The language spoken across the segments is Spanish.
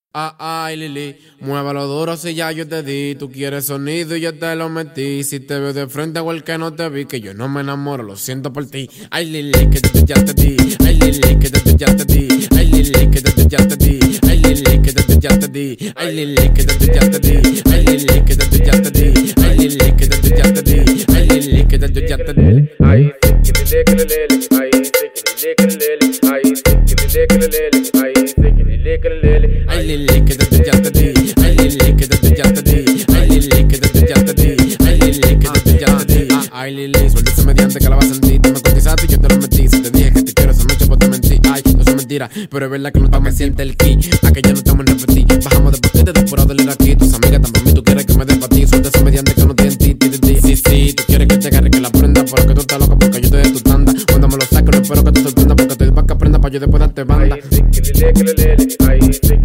Ay, Lili, muévelo duro si ya yo te di. Tú quieres sonido y yo te lo metí. Si te veo de frente o el que no te vi, que yo no me enamoro, lo siento por ti. Ay, Lili, que desde ya te di. Ay, Lili, que desde ya te di. Ay, Lili, que desde ya te di. Ay, Lili, que desde ya te di. Ay, Lili, que desde ya te di. Ay, Lili, que desde ya te di. Ay, Lili, que desde ya te di. Ay, Lili, que desde ya te di. Ay, que lili, que lili, ay, que lili, ay, que lili, ay, ay, Lili, que desde ya te di. Ay, Lili, que desde ya te di. Ay, Lili, que desde ya te di. Ay, Lili, que desde ya te di. Ay, Lili, suelta ese mediante que la vas a sentir. Tú me cotizaste y yo te lo metí. Si te dije que te quiero esa noche, pues te mentí. Ay, no es mentira, pero es verdad que no estamos siente el ki. Aquella no estamos en repetir. Bajamos de paquete, depurado del aquí. Tus amigas también, tú quieres que me dé pa' ti. Suelta ese mediante que no tiene ti. Sí, tú quieres que te agarre, que la prenda. Pero que tú estás loca porque yo te dé tu tanda. Cuando me lo saco, no espero que te sorprenda. Porque te pa' que aprenda pa' yo después darte banda. Ay,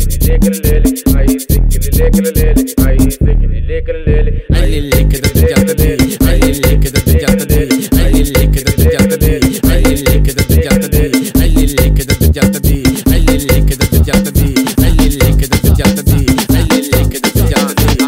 Lili, que desde ya te di. Ay, Lili, que desde ya te di. Ay, Lili, que desde ya te di. Ay, Lili, que desde ya te di. Ay, Lili, que desde ya te di. Ay, Lili, que desde ya te di. Ay, Lili, que desde ya te di. Ay, Lili, que desde ya te di.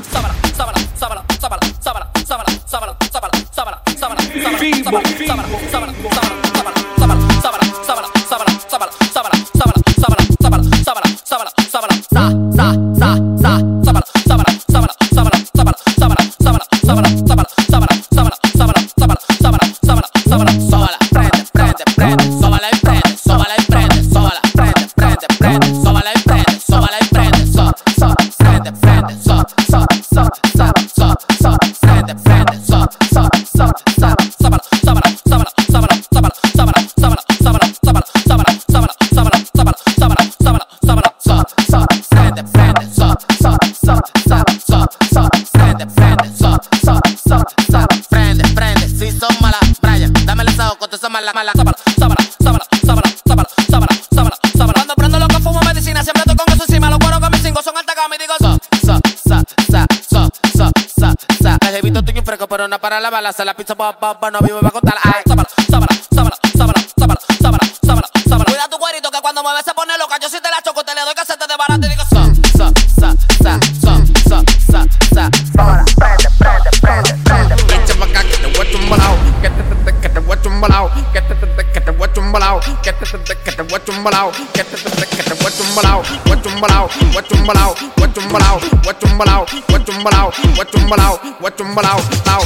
Cuando prendo lo que fumo medicina, siempre estoy con eso encima. Los cueros que me cinco son alta gama y digo el jevito estoy un fresco, pero no para la bala. Se la pizza no vivo y va a contar. Ay, cuida tu cuerito que cuando mueve se pone loca. Yo si te la choco, te le doy casete de barata y digo Echa pa' acá que te voy a chumbalao. Que te voy a chumbalao. Que te voy a chumbalao. Que te voy a chumbalao. Que te voy a chumbalao. Voy a chumbalao. Voy a chumbalao. Voy a chumbalao. Voy a chumbalao. Voy a chumbalao. Voy a chumbalao. Voy a chumbalao. Tao.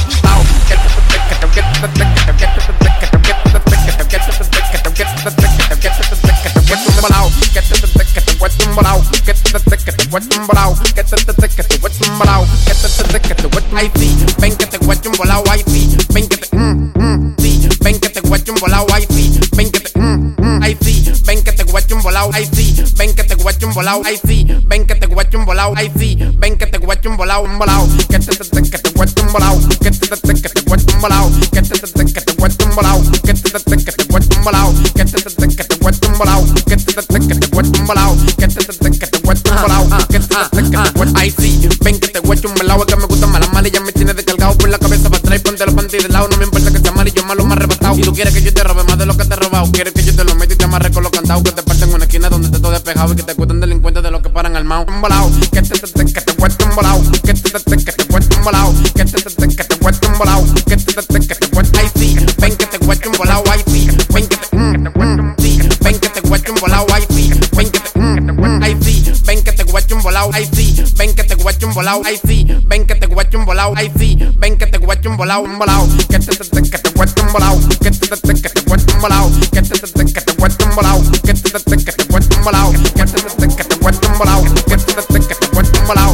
Ay, sí, ven que te voy a chumbalao. Ay, sí, ven que te sí, ven que te voy a chumbalao. Ay, sí, ven que te ay, sí, ven que te voy a chumbalao. Ay, sí, ven que te voy a chumbalao. Ay, sí, ven que te voy a chumbalao. Ay, sí, ven que te voy a chumbalao. Que te voy a chumbalao. Que te voy a chumbalao. Que te voy a chumbalao. Que te voy a chumbalao. Que te voy a chumbalao. Que te voy a chumbalao. Que te voy a chumbalao. Ay, sí, ven que te voy a chumbalao. Es que me gusta más la mala y ya me tiene descargado por la cabeza para atrás y ponte los panties de lado. No me importa que sea mal y yo malo más arrebatado. Y tú quieres que yo te robe más de lo que te he robado. Quieres que yo te lo meta y te amarre con los cantados. Que te parten en una esquina donde te todo despejado. Y que te cuenten delincuentes de los que paran al mao. Chumbalao, que te voy a chumbalao. Que te voy a chumbalao. Que te voy a chumbalao. Que te voy a ay, sí, ven que te voy a chumbalao. Ay, sí, ven que te sí, ven que te voy a chumbalao. Ay, sí, ven que te ay, sí, ven que te voy a chumbalao. Ay, sí, ven que te voy a chumbalao. Ay, sí, ven que te voy a chumbalao. Ay, sí, ven que te voy a chumbalao. Que te voy a chumbalao. Que te voy a chumbalao. Que te voy a chumbalao. Que te voy a chumbalao. Que te voy a chumbalao. Que te voy a chumbalao. Que te voy a chumbalao.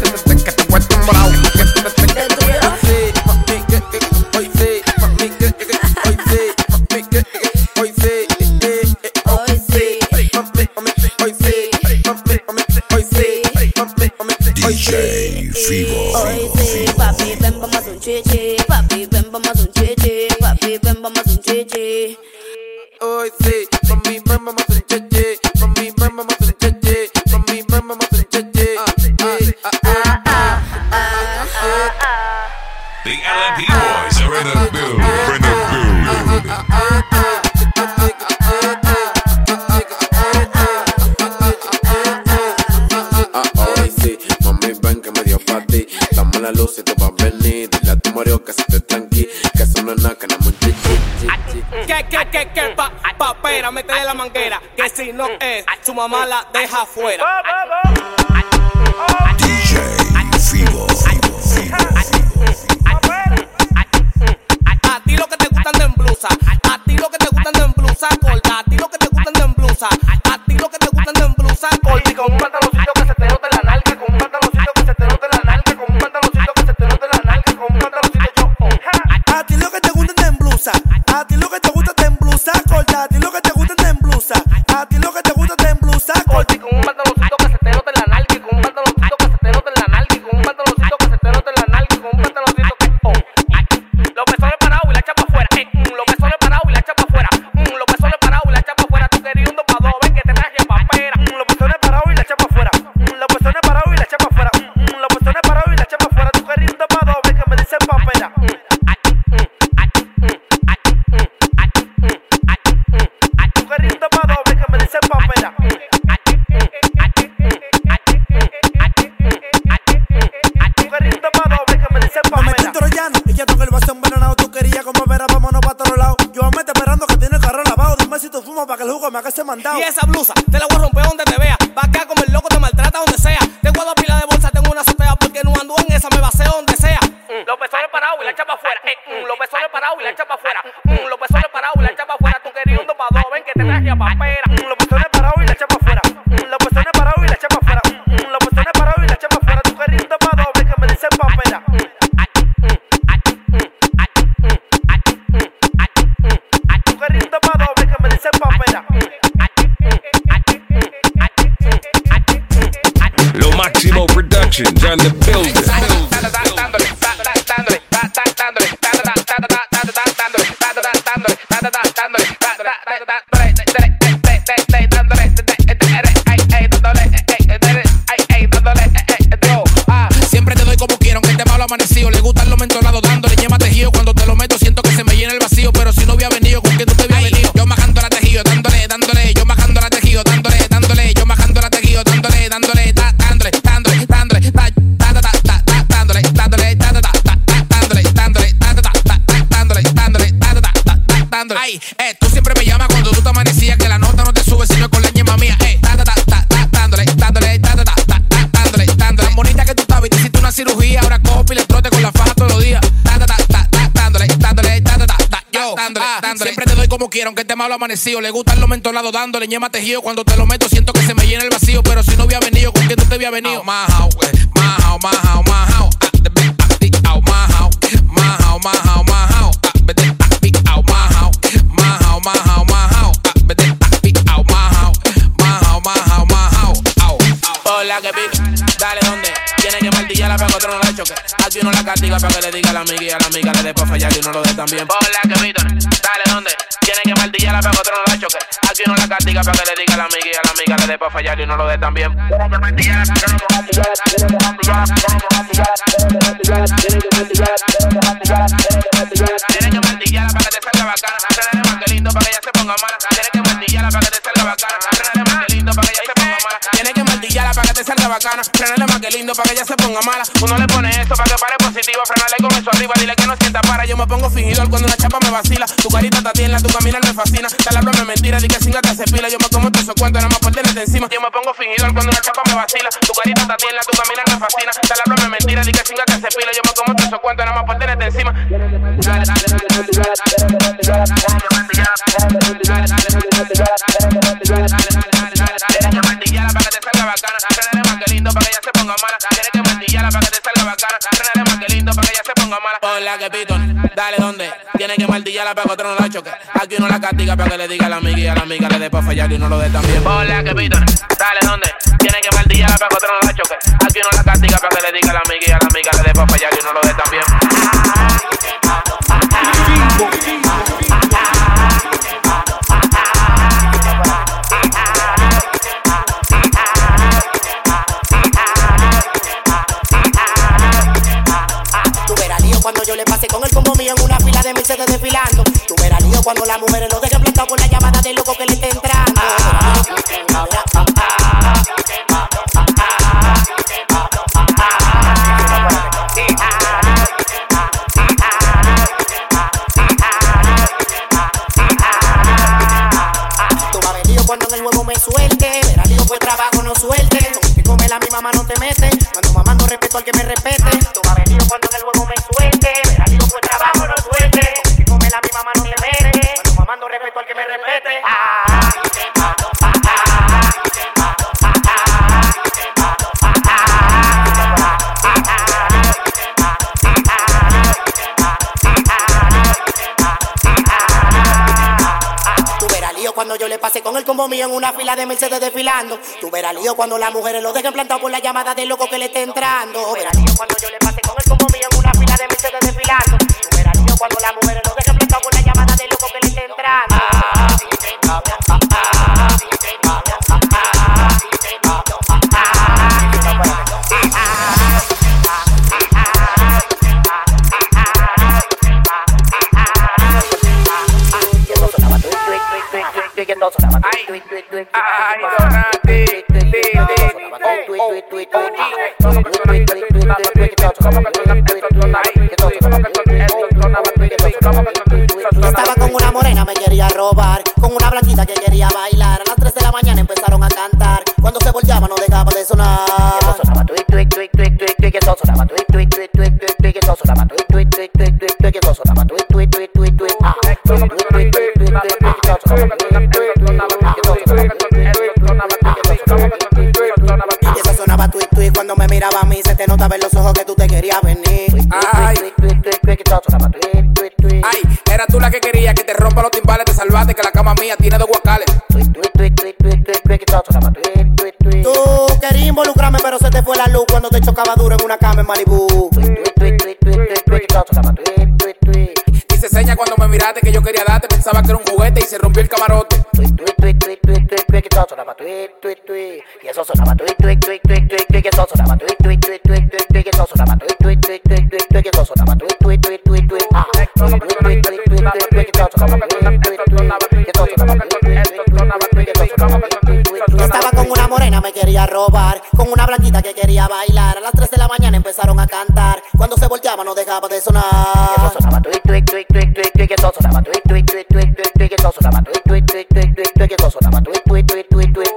DJ Fivo. Hoy sí, papi, ven, vamos a hacer un chichi. Papi, ven, vamos a hacer un chichi. Papi, ven, vamos a hacer un chichi. hoy sí, mami, ven, vamos a hacer un chichi. Mami, ven, vamos a hacer un chichi. Mami, ven, vamos a hacer un chichi. The LMP boys are in the building. la luz y tú vas a venir. Dile a tu marido que se te tranqui, que eso no es nada, que no es un chichi. Que papera, métele la manguera, que si no es, su mamá la deja afuera. DJ Fibo. A ti lo que te gustan de en blusa, a ti lo que te gustan de en blusa corta, a ti lo que te gustan de en blusa, a ti lo que te gustan de en blusa corta. Y con un pantaloncito que se te note la nalga, con un pantaloncito que se te note la nalga, con un pantaloncito que se te note la nalga, con un pantaloncito yo. A ti lo que te gustan de en blusa, a ti lo que te gustan de en blusa corta, a ti lo que te gustan de en blusa, a ti lo que te gustan de en blusa corta. Y con un pantaloncito que se te note la nalga, con un pantaloncito que se te note la nalga, con un pantaloncito que se te note la nalga, con un pantaloncito que los pezones parados y la chapa afuera, los pezones parados y la chapa afuera, los pezones parados y la chapa afuera, tú querías un 2 pa' 2, ven que te traje papera, Los pezones parados y la chapa afuera, los pezones parados y la chapa afuera, los pezones parados y la chapa afuera. Tú querías un tapado, ven que me dicen papera. Tú querías un tapado, ven que me dicen papera. Tú querías un tapado, ven que me dicen papera. Me metí un troyano y ya toqué el vaso envenenado. Tú querías como vera, vámonos pa' todos lados. Yo me estoy esperando que tiene el carro lavado. Dime si tú fumas para que el jugo me haga ese mandado. y esa blusa te la voy a romper donde te vea, va a quedar como el loco, te maltrata donde sea, tengo 2 pilas de bolsa, tengo una azotea porque no ando en esa, me baseo donde sea. Los pezones parados y la chapa afuera, los pezones parados y la chapa afuera, los pezones parados y la chapa afuera, tú querías un 2 pa' 2, ven que te traje a papera. Los pezones parados y la chapa afuera, los pezones parados y la chapa afuera, los pezones parados y la chapa afuera. Tú querías un tapado, ven que me dicen papera. Tú querías un tapado, ven que me dicen papera. Lo Máximo Productions on the building. Siempre te doy como quiero, aunque esté malo amanecido. Le gustan los mentolados dándole ñema tejido. Cuando te lo meto siento que se me llena el vacío. Pero si no había venido, ¿con qué tú te habías venido? Yo majando la tejido, dándole, dándole. Yo majando la tejido, dándole, dándole. Yo majando la tejido, dándole, dándole. Dándole, dándole, dándole. Dándole, dándole, dándole. Ay, tú siempre me llamas cuando tú te amanecías. Que la nota no te sube si no es con la ñema mía. Dándole, dándole, dándole. Tan bonita que tú estabas y te hiciste una cirugía. Ahora cojo y le trote con la faja todos los días. Dándole, yo, dándole. Siempre te doy como quiero, aunque esté malo amanecido. Le gustan los mentolados dándole ñema tejido. Cuando te lo meto siento que se me llena el vacío. Pero si no había venido, ¿con qué tú te habías venido? Mahao. Hola, que pico, dale donde tiene que martillarla para que otro no la choque. Aquí uno la castiga para que le diga a la amiga y a la amiga le dé pa' fallar y uno lo dé también. Hola, que pico, dale donde tiene que martillarla para que otro no la choque. Aquí uno la castiga para que le diga a la amiga y a la amiga le dé pa' fallar y uno lo dé también. Tiene que martillarla, tiene que martillarla, tiene que martillarla, tiene que martillarla, tiene que martillarla, tiene que martillarla, tiene que martillarla, tiene que martillarla, tiene que martillarla para que te salga bacana. Frenale más que lindo para que ella se ponga mala. Tiene que martillarla para que te salga bacana. Frenale más que lindo para que ella se ponga mala. Tiene que martillarla para que te salga bacana. Frenale más que lindo para que ella se ponga mala. Uno le pone esto para que pare positivo. Frenale con eso arriba, dile que no sienta para. Yo me pongo fingidor cuando una chapa me vacila. Tu carita está tierna, tu caminar me fascina. Tal hablo me mentira, di que singa te hace pila. Yo me como todo eso cuento, nada más por tenerte encima. Yo me pongo fingidor cuando una chapa me vacila. Tu carita está tierna, tu caminar me fascina. Tal hablo me mentira, di que singa te hace pila. Yo me como todo eso cuento, nada más por tenerte encima. Tienes que martillarla para que te salga bacana. Frenale más que lindo para que ella se ponga mala. Tienes que martillarla para que te salga bacana. Frenale más que lindo para que ella se ponga mala. Hola, que pitón, dale donde tiene que martillarla para que otro no la choque. Aquí uno la castiga para que le diga a la amiga y a la amiga le dé pa' fallar y uno lo dé también. Hola, que pitón, dale donde tiene que martillarla para que otro no la choque. Aquí uno la castiga para que le diga a la amiga y a la amiga le dé pa' fallar y uno lo dé también. Cuando yo le pasé con el combo mío en una fila de Mercedes desfilando. Tú verás lío cuando las mujeres lo dejen plantado por la llamada de loco que le está entrando. vámonos suelte. Que come la mi mamá no te mete. Cuando mamando respeto al que me respete. Tú vas venido cuando en el juego me suelte. Verá, digo, pues vámonos suelte. Que come la mi mamá no te mete. Cuando mamando respeto al que me respete. Cuando yo le pase con el combo mío en una fila de Mercedes desfilando. Tú verás lío cuando las mujeres lo dejen plantado por la llamada del loco que le esté entrando. Verás lío cuando yo le pase con el combo mío en una fila de Mercedes desfilando. Tú verás lío cuando las mujeres lo dejen plantado por la llamada del loco que le esté entrando. Estaba con una morena, me quería robar, con una blanquita que quería bailar. A las 3 de la mañana empezaron a cantar. Cuando se volteaba no dejaba de sonar. Eso sonaba tuit, tuit, tuit, tuit, tuit, tuit. Eso sonaba tuit, tuit, tuit, tuit, tuit, tuit. Eso sonaba tuit, tuit, tuit, tuit, tuit, tuit. Eso sonaba tuit, tuit, tuit, tuit, tuit. Eso sonaba tuit, tuit. Cuando me miraba a mí se te notaba en los ojos que tú te querías venir. Ay, era tú la que quería que te rompa los timbales, te salvaste que la cama mía tiene 2 guacales. Tú querías involucrarme pero se te fue la luz cuando te chocaba duro en una cama en Malibú. Dice seña cuando me miraste que yo quería darte, pensaba que era un juguete y se rompió el camarote. Y eso sonaba tuit, tuit, tuit, tuit, tuit, tuit. Eso sonaba tuit, tuit, tuit, tuit, tuit, tuit. Eso sonaba tuit, tuit, tuit, tuit, tuit, tuit. Eso sonaba tuit, tuit, tuit, tuit, tuit. Estaba con una morena, me quería robar, con una blanquita que quería bailar. A las 3 de la mañana empezaron a cantar. Cuando se volteaba no dejaba de sonar. Eso sonaba tuit, tuit, tuit, tuit, tuit, tuit. Eso sonaba tuit, tuit, tuit, tuit, tuit, tuit. Eso sonaba tuit, tuit, tuit, tuit, tuit, tuit. Eso sonaba tuit, tuit, tuit, tuit, tuit.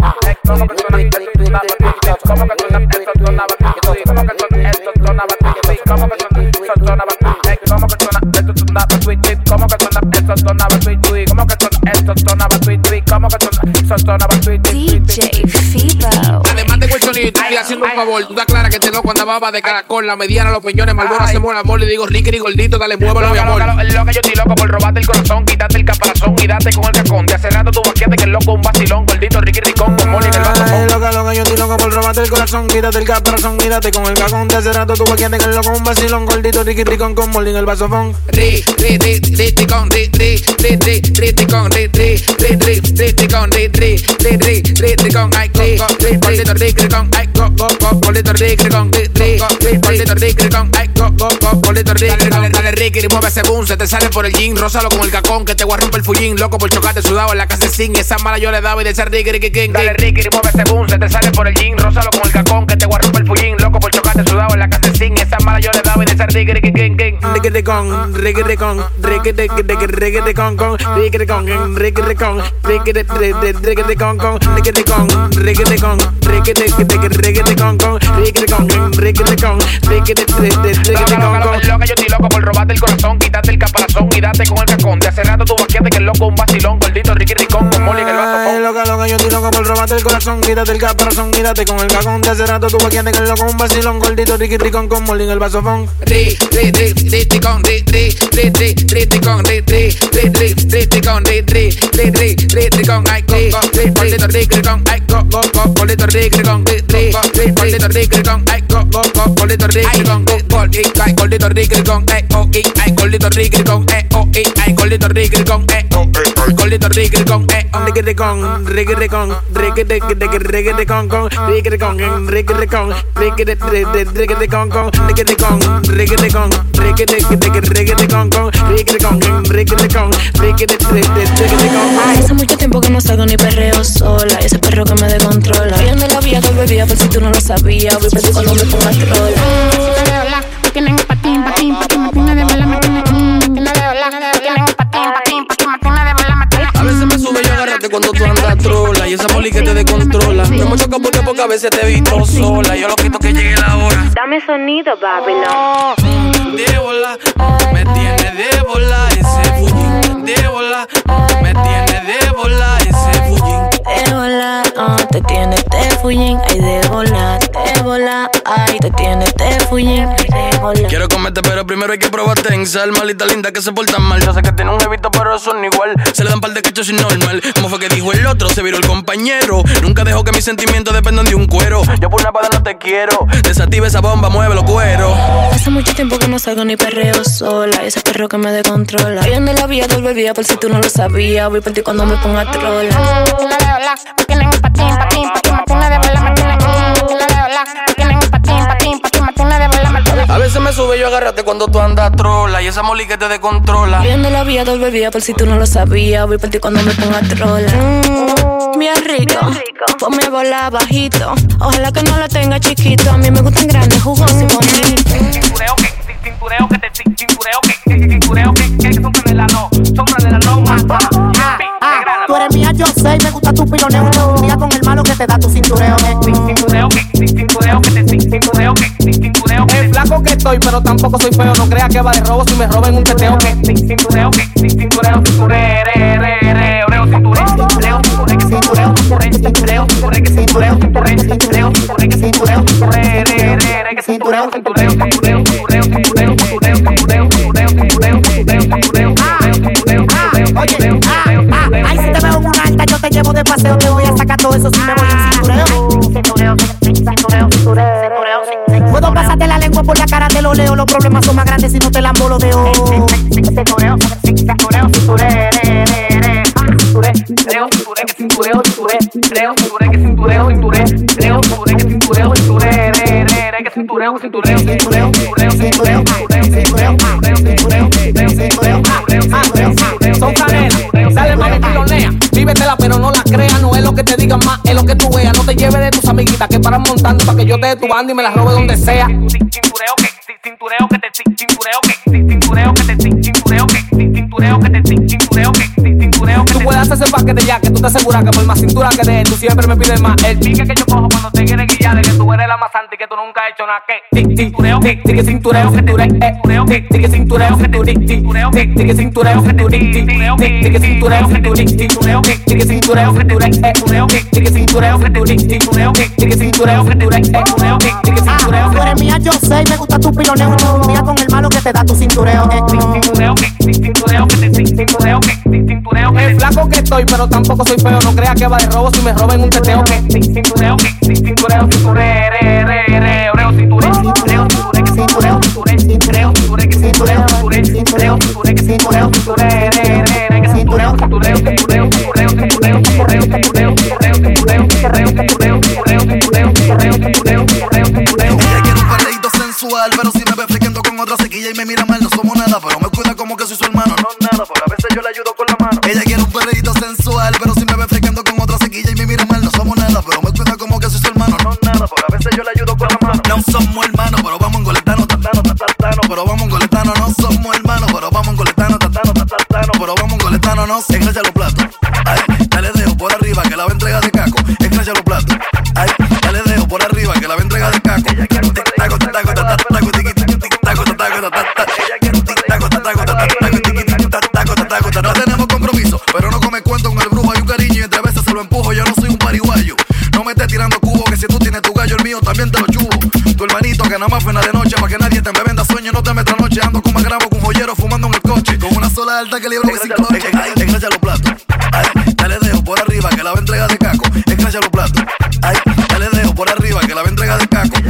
DJ Fibo. Además tengo el sonido, te estoy haciendo un favor. Tú te aclaras que este loco andaba de caracol, la mediana, los peñones, Malboro, hacemos el amor. Le digo, Ricky, gordito, dale, muévelo, mi amor. Loca, yo estoy loco por robarte el corazón, quitarte el caparazón y date con el cacón. De hace rato tú vaqueaste que el loco un vacilón, gordito, Ricky Ricón, con Molly en el vaso. Loca, yo estoy loco por robarte el corazón, quítate el caparazón y date con el cacón. De hace rato tú vaqueaste que el loco un vacilón, gordito, Ricky Ricón, con Molly en el vasofón. Ricón, ay, gordito, Ricky Ricón, ay, gordito, Ricky Ricón, gordito, Ricky Ricón, ay, gordito, Ricky Ricón. Dale, Ricky, y mueve ese boom, se te sale por el jean, rózalo con el cacón, que te voy a romper el fullín, loco por chocarte sudado en la casa de zinc, esa mala yo le daba y de ser Ricky, Ricky, King. Dale, Ricky, y mueve ese boom, se te sale por el jean, rózalo con el cacón, que te voy a romper el fullín, loco por chocarte sudado en la casa de zinc, esa mala yo le daba y de ser Ricky, Ricky, King. Ricky Ricón, Ricky Ricón, Ricky Ricón, Ricky Ricón, Ricky Ricón, Ricky Ricón, Ricky Ricón, Ricky Ricón, Ricky Ricón, Ricky Ricón, Ricky Ricón, Ricky Ricón. Loca, yo estoy loco por robarte el corazón, quitarte el caparazón y date con el cacón. De hace rato tú vaqueaste que el loco un vacilón, gordito, Ricky Ricón, con Molly en el vasofón. Loca, yo estoy loco por robarte el corazón, quítate el caparazón y date con el cacón. De hace rato tú vaqueaste que el loco un vacilón, gordito, Ricky Ricón, con Molly en el vasofón. Ricón, ay, gordito, Ricky Ricón, ay, gordito, Ricky Ricón, gordito, Ricky Ricón, ay, gordito, Ricky Ricón, ay, gordito, Ricky Ricón, ay, gordito, Ricky Ricón, ay, gordito, Ricky Ricón, gordito, Ricky Ricón, Ricky Ricón, Ricky Ricón, Ricky Ricón, Ricky Ricón, Ricky Ricón, Ricky Ricón, Ricky Ricón, Ricky Ricón, Ricky Ricón, Ricky Ricón. Hace mucho tiempo que no salgo ni perreo sola. Ese perro que me descontrola. Viendo la vida que bebía por si tú no lo sabías. Voy perdido cuando me pongo a trola. Me tienen un patín, patín, patín, me tiene de bola, me tiene de bola, me tienen un patín, patín, patín, me tiene de bola, me tiene. A veces me sube y agárrate cuando tú andas trola. y esa poli que te descontrola. No me choca porque pocas veces te he visto sola. Yo lo quito que llegue la hora. Dame sonido, Babylon. De bola, me tiene de bola ese fullín. De bola, me tiene de bola ese fullín. De bola, te tiene de fullín. Ay, de bola, ay, te tiene de fullín. Ay, de bola. Quiero comerte, pero primero hay que probarte en sal. Malita linda que se porta mal. Yo sé que tiene un jevito, pero son igual. Se le dan par de cachos y normal. Como fue que dijo el otro, se viró el compañero. Nunca dejo que mis sentimientos dependan de un cuero. Yo por una espada no te quiero. Desactiva esa bomba, muévelo cuero. Hace mucho tiempo que no salgo ni perreo sola. Ese perro que me descontrola. Viendo la vía del bebía por si tú no lo sabías. Voy por ti cuando me ponga trola. Me tienen un patín, patín, patín, patina de bola, me tienen me tienen un patín, patín, patín, patina de bola, me tienen. A veces me sube yo agárrate cuando tú andas trola. Y esa moli que te descontrola. Viendo la vía del bebía por si tú no lo sabías. Voy por ti cuando me ponga trola. Bien rico, ponme bola bajito. Ojalá que no la tenga chiquito. A mí me gustan grandes, jugosos y bonitos. Cintureo que te cintureo que sombra de la no Tú eres mía, yo sé, y me gusta tu piloneo. Un día con el malo que te da tu cintureo. Cintureo que te cintureo que El flaco que estoy, pero tampoco soy feo. No creas que va de robo si me roben un teteo. cintureo Ay, si te veo en una alta, yo te llevo de paseo. Te voy a sacar todo eso si me voy en cintureo. Puedo pasarte la lengua por la cara, te lo leo. Los problemas son más grandes si no te la embolodeo. Son canelas, dale mami pilonea. Vívetela pero no la creas, no es lo que te digan más, es lo que tú veas. No te lleves de tus amiguitas que paran montando pa' que yo te dé tu banda y me las robe donde sea. Cintureo que te Tú puedes hacer ese paquete ya, que tú te aseguras que por más cintura que des, tú siempre me pides más. el pique que yo cojo cuando te quieres guiar de que tú eres la más santa y que tú nunca has hecho nada que Cintureo que tú cintureo que tú cintureo que tú cintureo que tú cintureo que tú cintureo que tú cintureo que tú cintureo Tú eres mía, yo sé, y me gusta tu piloneo. Un día con el malo que te da tu cintureo. El flaco que estoy, pero tampoco soy feo. No creas que va de robo si me roben un teteo. Pero si me ve friqueando con otra sequilla y me mira mal, no somos nada, pero me cuida como que soy su hermano. No nada, pero a veces yo le ayudo con la mano. Ella quiere un perreíto sensual, pero si me ve friqueando con otra sequilla y me mira mal, no somos nada, pero me cuida como que soy su hermano. No nada, pero a veces yo le ayudo con la mano. No somos hermanos, pero vamos engoletano, tatano, pero vamos engoletano. No somos hermanos, pero vamos engoletano, tatano, pero vamos engoletano. No se engancha los platos. Ay, dale dedo por arriba que la va a entregar de caco. Engancha los platos. Ay, dale dedo por arriba que la va a entregar de caco. No tenemos compromiso, pero no come cuento con el brujo. Hay un cariño y entre veces se lo empujo. Yo no soy un pariguayo. No me estés tirando cubo, que si tú tienes tu gallo, el mío también te lo chubo. Tu hermanito que nada más fue una de noche, pa' que nadie te me venda sueño. No te metas noche, ando con más grabo con un joyero fumando en el coche. Con una sola alta que libro que sin cloche. Engancha los platos. Ay, dale dedo por arriba que la va a entregar de caco. Engancha los platos. Ay, dale dedo por arriba que la va a entregar de caco.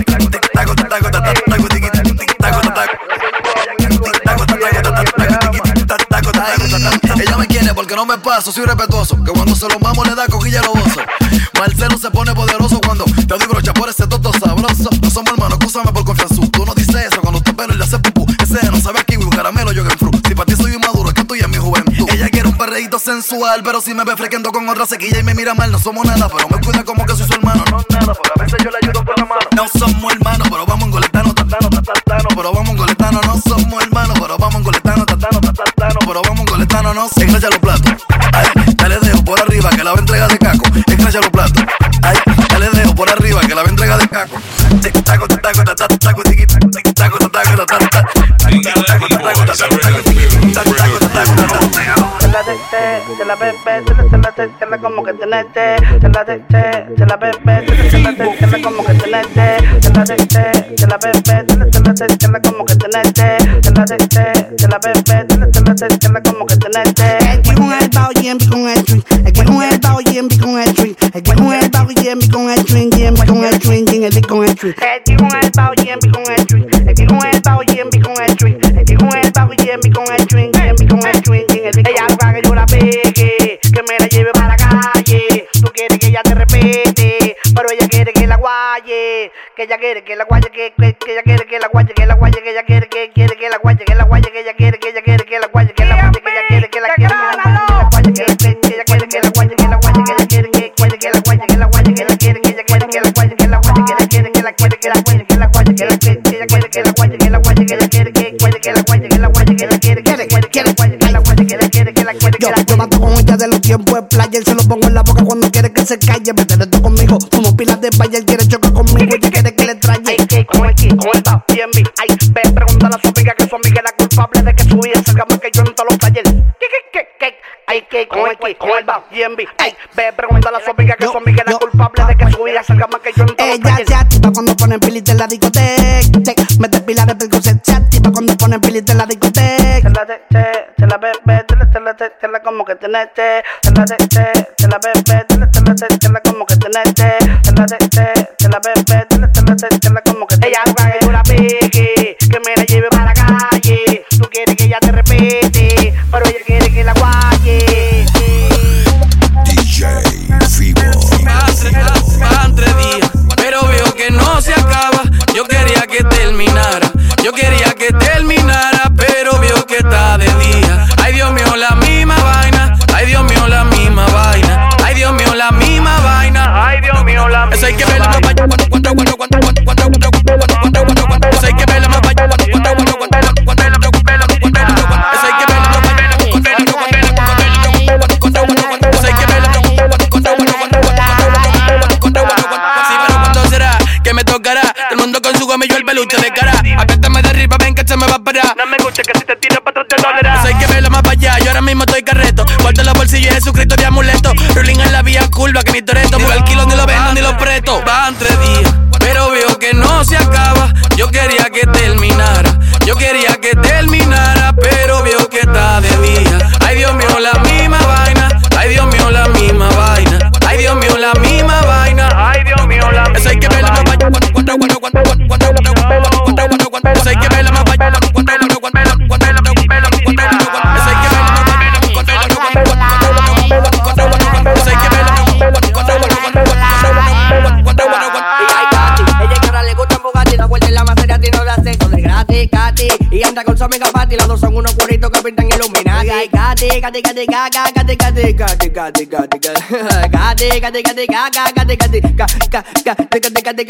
Ella me quiere porque no me paso, soy respetuoso. Que cuando se lo mamo le da coquilla lo bozo. Marcelo se pone poderoso cuando te doy brocha por ese toto sabroso. No somos hermanos, escúchame por confianza. Tú no dices eso cuando te pelo y le hace pupú. Ese no sabe kiwi, un caramelo, yo que fruit. Si para ti soy inmaduro, es que estoy en mi juventud. Ella quiere un perreíto sensual, pero si me ve frequendo con otra sequilla y me mira mal, no somos nada, pero me cuida como que soy su hermano. No nada, pero a veces yo le ayudo con la mano. No somos hermanos, pero vamos engoletano, pero vamos engoletano. No somos hermanos, pero vamos engoletano, pero vamos engoletano. No se engancha los platos. Ay, dale dedo por arriba que la va a entregar de caco. Engancha de caco. Taco, taco, taco, taco, taco, taco, taco, taco, taco. Te la bebé, te la como que tenete, te la bebé, te la como que tenete, te la bebé, te la como que tenete, te la bebé, te la como que tenete. Aquí con el bao y en con el drink, aquí con el bao y en con el drink, aquí con el bao y en con el drink, y en con el drink, y en con el drink. Aquí con el bao y en con el drink, aquí con el bao y en con el drink, aquí con el bao y en con el drink, y en con el drink, y en ella busca que yo la pegue, que me la lleve para la calle. Tú quieres que ella te respete, pero ella quiere que la guaye, que ella quiere que la guaye, que ella quiere que la guaye, que ella quiere que la guaye, que la guaye, que ella quiere que la guaye, que la guaye, que ella quiere que la quiere, que la guaye, que ella quiere que la guaye, que la guaye, que ella quiere que la guaye, que la guaye, que ella quiere que ella quiere que la guaye, que la guaye, que ella quiere que la guaye, que la guaye, que la guaye, que ella quiere que la guaye, que la guaye, que ella quiere que la guaye, que la guaye, que la guaye, que ella quiere que la guaye, que la guaye, que la guaye, que ella quiere que la guaye. Yo mato con ella de los tiempos de playa, se lo pongo en la boca cuando quiere que se calle. Vete de esto conmigo, como pilas de playa, él quiere chocar conmigo, ella quiere que le traye. Con el bao, bien, ay, ve, pregúntale a su amiga que su amiga es la culpable de que su hija salga más que yo en todos los talleres. Ay, que con el bao, bien, ay, ve, pregúntale a su amiga que su amiga es la culpable de que su hija salga más que yo en todos los talleres. Ella se activa cuando ponen pilis en la discoteca, mete pilas de percocet, se activa cuando ponen pilis en la discoteca. Te la bebé, te la como que tenete, te la bebé, te la como que tenete, te la bebé, te la como que tenete. Ella busca que yo la pegue, que me la lleve para la calle. Tú quieres que ella te respete, pero ella quiere que la guaye. DJ Fibo. Pasan 3 días, pero veo que no se acaba. Yo quería que terminara, pero veo que está de día. Ay, Dios mío, la misma vaina. Ay, Dios mío, la misma vaina. Ay, Dios mío, la misma vaina. Ay, Dios mío, la misma vaina. Eso hay que verla más allá. Eso hay que verla más allá. Yo el peluche de cara, apriétame de arriba, ven que se me va a parar. No me gusta que si te tiro pa' atrás te dolerá. Eso hay que verlo más para allá, yo ahora mismo estoy carreto. Guardo los bolsillos, Jesucristo de amuleto. Rolling en la vía curva, que ni Toretto. Por el kilo ni lo vendo ni lo presto. Van 3 días, pero veo que no se acaba. Yo quería que terminara, pero veo que está de día. Ay, Dios mío, la misma vaina. Ay, Dios mío, la misma vaina. Ay, Dios mío, la misma vaina. Ay, Dios mío, la misma vaina. Eso hay que verlo más para allá. Eso hay que verlo más para allá. Y anda con su amiga Patti, los dos son unos curritos que pintan Illuminati. Ay, gati, gati, gati, gaga, gati, gati, gati, gati, gati, gati, gati, gati, gaga, gati, gati, gati,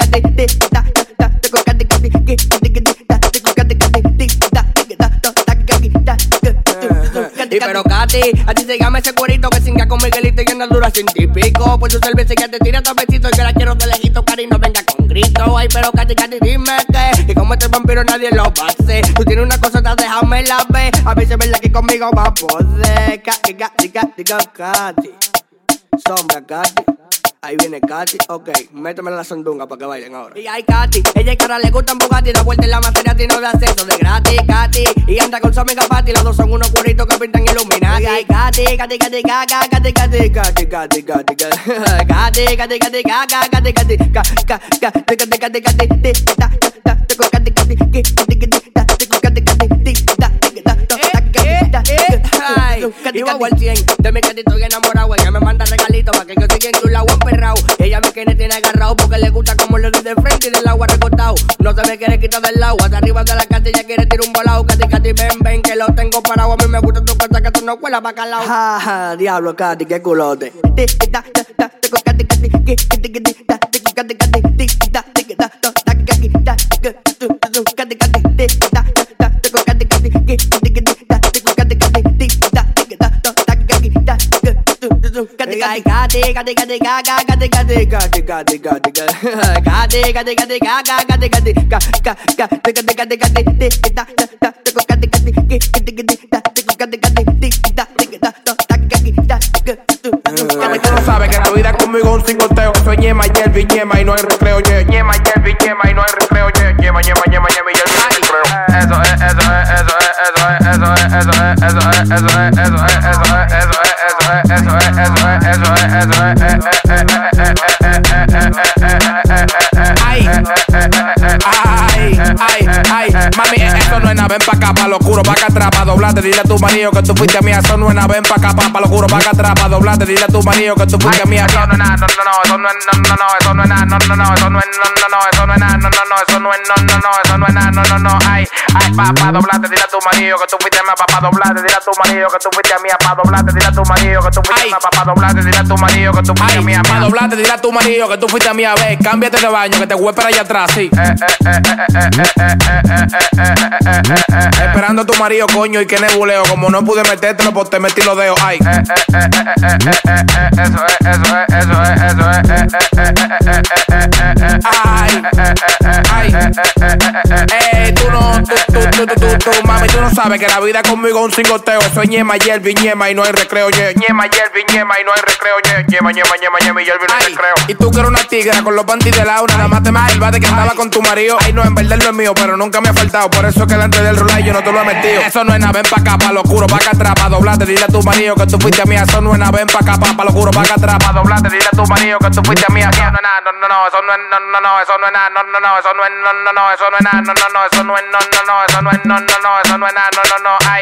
gati, pero Katy, así se llama ese cuerito que singa con Miguelito y anda dura 100 y pico. Por su cerveza ya te tira tapecito y que la quiero de lejito, cari, no venga con grito. Ay, pero Katy, dime que, y como este vampiro nadie lo va a hacer. Tú tienes una cosa, déjame la ver, a ver si es verdad que conmigo va a poder. Katy, sombra Katy. Ahí viene Katy, ok, méteme la sandunga para que bailen ahora. Y hay Katy, ella y cara le gustan Bugatti, da vuelta en la Maserati no da acceso de gratis, Katy. Y anda con su amiga Patti, los dos son unos curritos que pintan Illuminati. Y hay Katy, Katy, Katy, gaga, Katy, Katy, Katy, Katy, Katy, Katy, Katy, Katy, Katy, gaga, Katy, Katy, Katy, Katy, Iba al 100, de mi Katy estoy enamorado. Ella me manda regalitos pa' que yo siga en tu lado emperrado. Ella me tiene agarrado porque le gusta como lo de frente y del agua recortado. No se me quiere quitar del agua, hasta arriba de la Katy ella quiere tirar un volado. Katy, ven, que lo tengo parado. A mí me gusta tu cosa que tú no cuelas pa' calao. Ja, ja, diablo Katy, qué culote. Ay, gati, gati, gati, gaga, gati, gati, gati, gati, gati, gati, gati, gati, gaga, gati, gati, gati, gati, gati, Tú no sabes que la vida conmigo es un cingoteo. Soy ñema, Yelvi, ñema y no hay recreo. Ñema, Yelvi, ñema y no hay recreo. Ñema, ñema, ñema, ñema y Yelvi no hay recreo. Eso es, eso es, eso es, eso es, eso es, eso es, eso es, eso es, eso es, eso es, eso es, eso es, eso es, eso es, ay, ay, ay, mami, eso no es nada, ven pa' acá, pa' lo oscuro, pa' acá atrás, pa' doblarte, dile a tu marido que tú fuiste mía, eso no es nada, ven pa' acá, pa' lo oscuro, pa' acá atrás, pa' doblarte, dile a tu marido que tú fuiste mía, eso no es nada, no, no, no, eso no es, no, no, no, eso no es nada, no, no, no, eso no es, no, no, no, eso no es nada, no, no, no, eso no es, no, no, no, eso no es nada, no, no, no, ay, ay, pa' doblarte, dile a tu marido que tú fuiste mía, pa' doblarte, dile a tu marido que tú fuiste mía, pa' doblarte, dile a tu marido que tú fuiste mía, pa' doblarte, dile a tu marido que tú fuiste mía, pa' doblarte, dile a tu marido que tú fuiste mía, ve, cámbiate de baño, que te voy a esperar allá atrás, sí. Esperando a tu marido, coño, y que nebuleo. Como no pude metértelo, pues te metí los dedos. Ay. Eso es, eso es, eso es, eso es. Ay, ay. Tú, mami, tú no sabes que la vida conmigo es un cingoteo. Soy ñema, Yelvi, ñema y no hay recreo. Ñema, Yelvi, ñema y no hay recreo. Ñema, ñema, ñema, ñema y Yelvi no hay recreo. Y tú que eres una tigra con los panties de la una, nada más te me salvas de que andaba con tu marido. Ay, no, en verdad no es mío, pero nunca me ha faltado. Por eso es que delante del rolar yo no te lo he metido. Eso no es nada, ven pa' acá, pa' lo oscuro, pa' acá atrás, pa' doblarte, dile a tu marido que tú fuiste mía. Eso no es nada, ven pa' acá, pa' lo oscuro, pa' acá atrás, pa' doblarte, dile a tu marido que tú fuiste mía. Eso no es nada, no, no, no, eso no es, no, no, no, eso no es nada, no, no, no, eso no es, no, no, no, eso no es nada, no, no, no, eso no es, no, no, no, eso no es, no, no, no, eso no es nada, no, no, no, ay.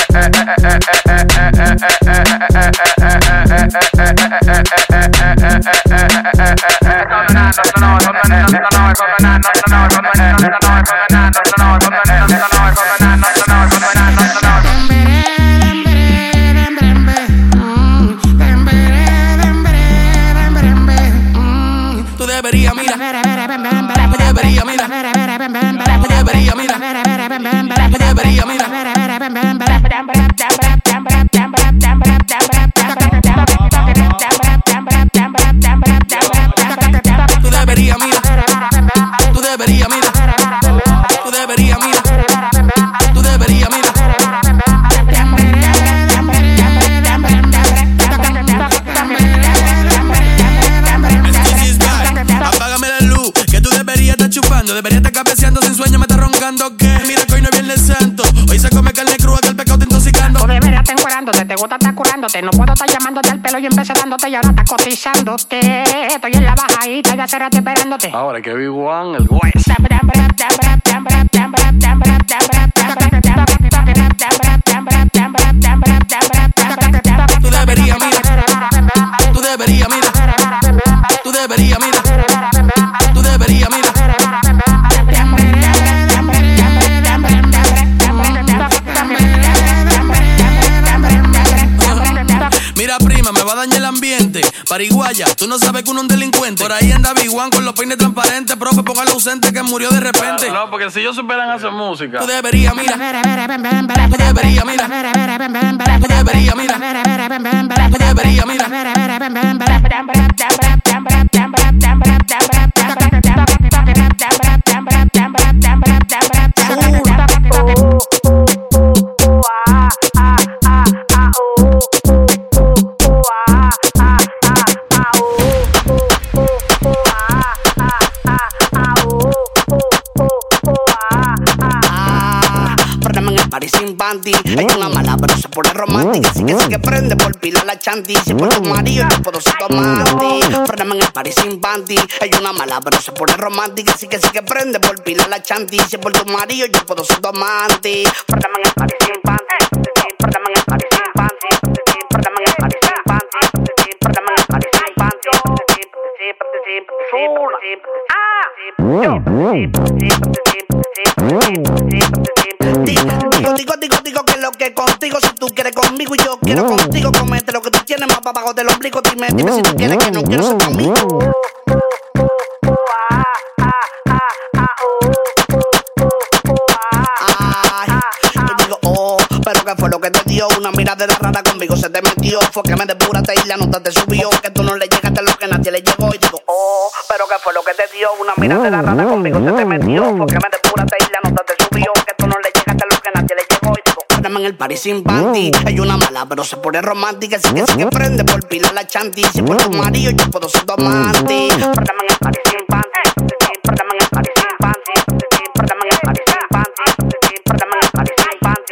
Tú deberías, mira, tú deberías, mira, tú deberías, mira, tú deberías, mira. Tú deberías, mira, tú deberías, mira, tú deberías, mira, tú deberías, mira. Apágame la luz, que tú deberías estar chupando, deberías estar cabeceando sin sueño, me está roncando que mira que hoy no es Viernes Santo, hoy se come carne cruda que el pecado te intoxicando. Tú deberías estar encuerándote, te gusta estar curándote, no puedo estar llamándote al pelo y empecé dándote y ahora estás cotizándote. Estoy en la bajadita y ya será esperándote. Ahora que vi Juan, el güey. Tú deberías, mira, tú deberías, mira, tú deberías, mira, tú deberías, mira. Mira, prima, me va a dañar el ambiente. Pariguaya, tú no sabes que uno es un delincuente. Por ahí anda Big One con los peines transparentes. Profe, póngale ausente que murió de repente. No, porque si ellos supieran hacer música. Tú deberías, mira, tú deberías, mira, tú deberías, mira, tú deberías, mira. Hay una mala pero se pone romántica, así que prende por pila la chanti. Si por tu marido yo puedo ser tu amante. Frename en el party sin panty. Hay una mala pero se pone romántica, así que prende por pila la chanti. Si por tu marido yo puedo ser tu amante. Frename en el party sin panty. Frename en el party sin panty. Frename en el party sin panty. Frename en el party sin panty. Digo que lo que contigo, si tú quieres conmigo y yo quiero contigo, comete lo que tú tienes más para abajo del ombligo. Dime si tú quieres que no quiero ser conmigo. Ay, yo digo, oh, pero ¿qué fue lo que te dio? Una mirada rara con conmigo se te metió. Fue que me depuraste y la nota te subió. Que tú no le llegaste a lo que nadie le llegó. Y digo, oh, pero ¿qué fue lo que te dio? Una mirada de la rata conmigo se te metió. Fue que me depuraste y la nota te subió. Que tú no le llegaste a lo que nadie le llegó. Y digo, préndame en el party sin panty. Hay una mala pero se pone romántica. Así que prende por pila la chanti. Si por tu marido yo puedo ser tu amante. Préndame en el party sin panty. Préndame en el party sin panty. Préndame en el party sin panty. Préndame en el party sin panty.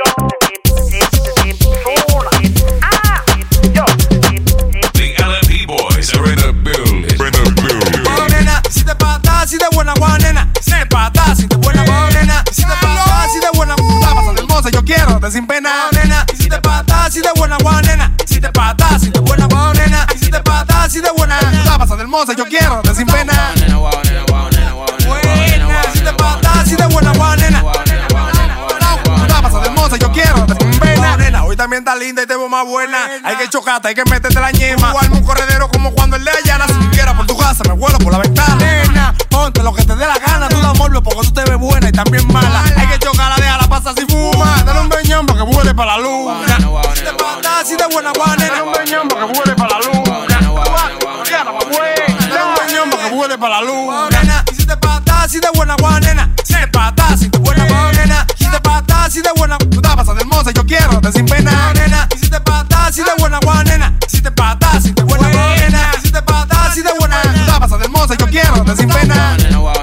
Si te patas, si de buena guanena, si te patas, si de buena guanena, si te patas, si de buena la pasa hermosa, yo quiero te sin pena, nena. Si te patas, si de buena guanena, si te patas, si de buena guanena, si te patas, si de buena la pasa hermosa, yo quiero te sin pena. Buena, si te patas, si de buena guanena, la pasa hermosa, yo quiero te sin pena, nena. Hoy también está linda y te veo más buena. Hay que chocarte, hay que meterte la ñema. Jugarme un corredero como cuando el de Ayana. Si quieras por tu casa, me vuelo por la ventana. Nena, ponte lo que te dé la gana. Tú la mueves porque tú te ves buena y también mala. Hay que chocarla, déjala pasar si fuma. Dale un beñón para que vuele para la luna. Si te patas, si de buena guanena. Dale un beñón para que vuele para la luna. Dale un beñón para que vuele para la luna. Y si te patas, si de buena guanena. Si te patas, si de buena guanena. Si te patas, si de buena. Tú te pasas de hermosa, yo quiero te sin pena, nena. Y si te patas, si de buena guanena. Si te patas, si de buena guanena. Si te patas, si de buena. Tú te pasas de hermosa, yo quiero te sin pena.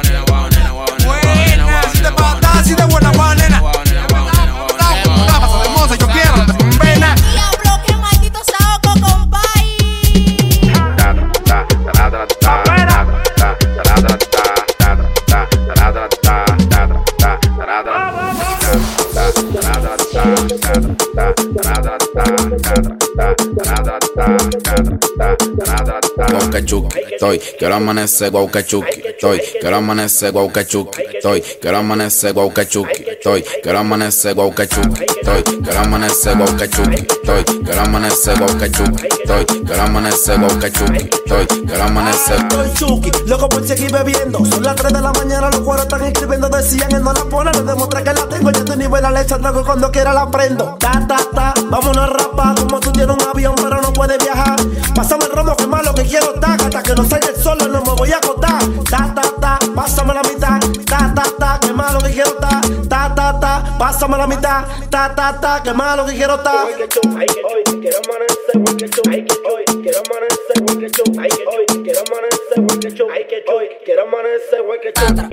Buena, si te patas, si de buena guanena. Tú te pasas de hermosa, yo quiero te sin pena. Diablo, qué maldito saoco, compay. Guaucachuki, estoy, quiero amanecer guaucachuki, estoy, quiero amanecer guaucachuki, estoy, quiero amanecer guaucachuki, estoy, quiero amanecer guaucachuki, estoy, quiero amanecer guaucachuki, estoy, quiero amanecer guaucachuki, estoy, quiero amanecer guaucachuki, estoy, quiero amanecer. Estoy chuki, loco por seguir bebiendo. Son las 3 de la mañana, los cuadros están escribiendo. Decían, él no la pone, le demuestra que la tengo. Yo te nivel la leche, trago cuando quiera la prendo. Ta, ta, ta, vámonos a rapar. Como tú tienes un avión, pero no puedes viajar. Pásame el romo, que más lo que quiero está. Hasta que no salga el sol, no me voy a acostar. Ta, ta, ta, pásame la mitad. Ta, ta, ta, que más lo que quiero está. Ta, ta, ta, pásame la mitad. Ta, ta, ta, que más lo que quiero está. Hoy quiero amanecer, hoy quiero amanecer, hoy quiero amanecer, hoy quiero amanecer, hoy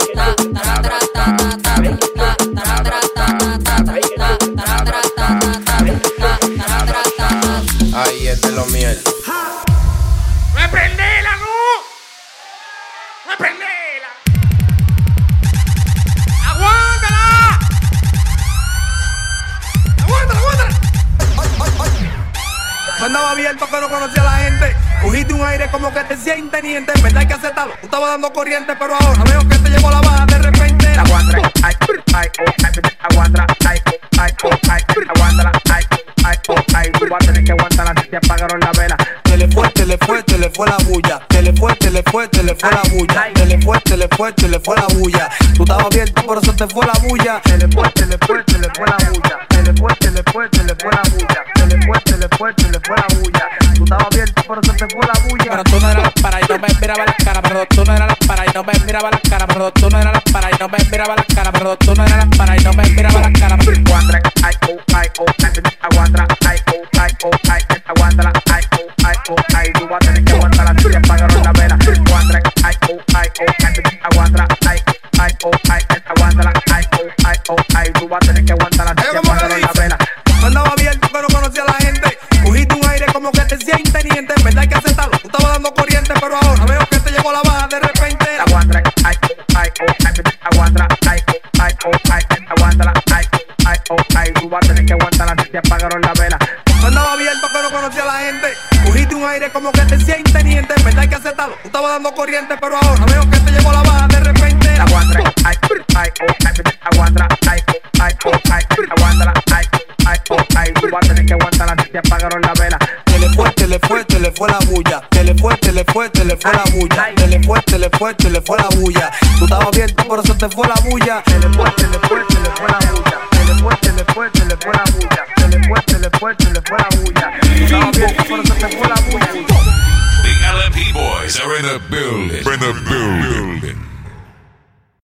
Ay, este es lo miel. ¡Me prendela, no! ¡Me prendela! ¡Aguántala! ¡Aguántala, aguántala! Yo andaba abierto que no conocía a la gente. Cogiste un aire como que te sientes teniente. En verdad hay que aceptarlo. Tú estabas dando corriente, pero ahora veo que te llegó la baja de repente. Aguántala, ay, ay, aguántala, ay, ay, aguántala, ay, ay, tú vas a tener que aguantarla si te apagaron la vela. Se le fue la bulla. Se le fue la bulla. Se le fue la bulla. Tú estabas abierto, pero se te fue la bulla. Se le fue la bulla. Se le fue la bulla. Se le fue la bulla. Tú estabas abierto, pero se te fue la bulla. Pero tú no eras la para y no me miraba la cara. Pero tú no eras la para y no me miraba la cara. Pero tú no eras la para y no me miraba la cara. Pero tú no eras la para y no me miraba la cara. Aguántala, ay, aguántala, ay, aguántala, ay, tú vas a tener que aguantarla si te apagaron la vela. Aguántala, ay, aguántala, ay, tú vas a tener que aguantarla si te apagaron la vela. Yo andaba abierto que no conocía a la gente. Cogiste un aire como que te sientes teniente. En verdad hay que aceptarlo. Tú estabas dando corriente, pero ahora veo que te llegó la baja de repente. Aguántala, ay, aguántala, ay, tú vas a tener que aguantarla si te apagaron la vela. Yo andaba abierto que no conocía a la gente. Cogiste un aire como que te sientes teniente. En verdad hay que aceptarlo. Tú estabas dando corriente, pero ahora veo que te llegó la baja de repente. Aguántala, ay, aguántala, ay, tú vas a tener que aguantarla si te apagaron la vela. Se le fue la bulla. Se le fue la bulla. Se le fue la bulla. Tú estabas abierto, pero se te fue la bulla. Se le fue la bulla. Se le fue la bulla. Se le fue la bulla. The LMP boys are in the building.